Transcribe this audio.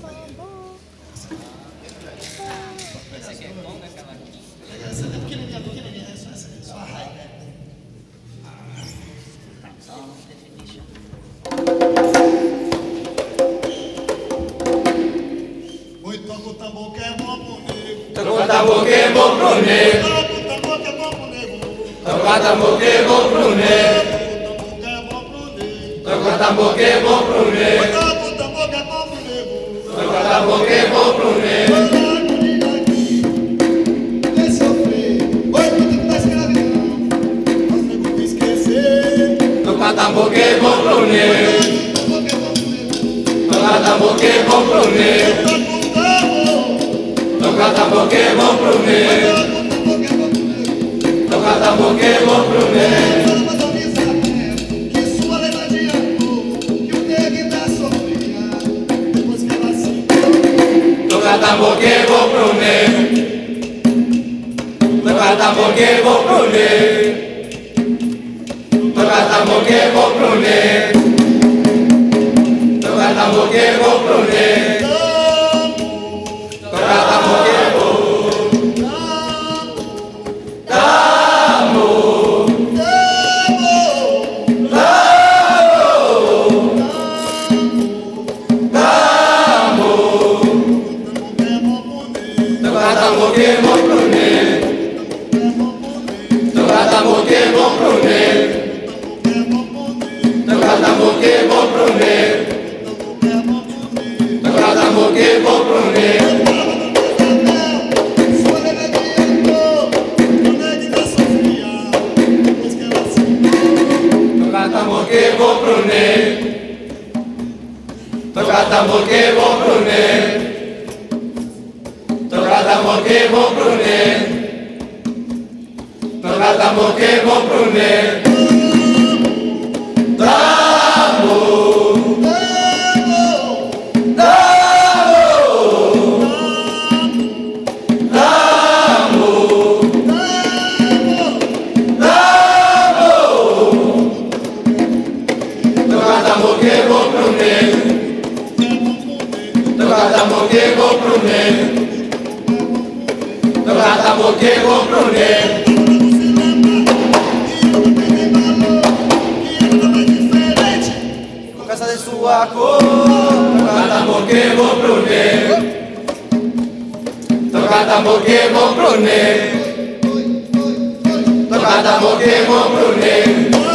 Essa aqui é conga, aquela aqui. Essa é pequenininha, só a raiva. Só definition. Oi, toca o tambor que é bom pro nego. Toca o tambor que é bom pro nego. Toca o tambor que é bom pro nego. Toca o tambor que é bom pro nego. Toca o tambor que é bom pro nego. Toca o tambor que é bom pro nego. Toca o tambor que é bom pro nego. Vem sofrer. Oi, tudo da escravidão. Os nego que esquecer. Toca o tambor que é bom pro nego. Toca o tambor que é bom pro nego. Toca o tambor que é bom pro nego. Toca o tambor que é bom pro nego. Que sua lenda de amor, que o nego tá sofrendo. Depois que ela se Toca o tambor que é bom pro nego. Toca o tambor que é bom pro nego. Toca o tambor que é bom pro nego. Toca o tambor que é bom pro nego. Toca o tambor que é bom. Toca o tambor que é bom pro nego. Toca o tambor que é bom pro nego. Toca o tambor que é bom pro nego. Toca o tambor que é bom pro nego. sua lenda de amor, que o nego tá sofrendo. Depois que ela se Toca o tambor que é bom pro nego. Toca o tambor que é bom pro nego. Toca o tambor que é bom pro nego. Toca o tambor que é bom pro nego. Toca o tambor que é bom pro nego. Toca o tambor que é bom pro nego. Toca o tambor que é bom pro nego. Por causa de sua cor. Toca o tambor que é bom pro nego. Toca o tambor que é bom pro nego. Toca o tambor que é bom pro nego.